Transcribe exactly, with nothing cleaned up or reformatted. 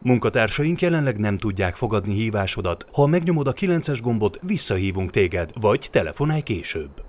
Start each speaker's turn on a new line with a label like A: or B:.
A: Munkatársaink jelenleg nem tudják fogadni hívásodat. Ha megnyomod a kilences gombot, visszahívunk téged, vagy telefonálj később.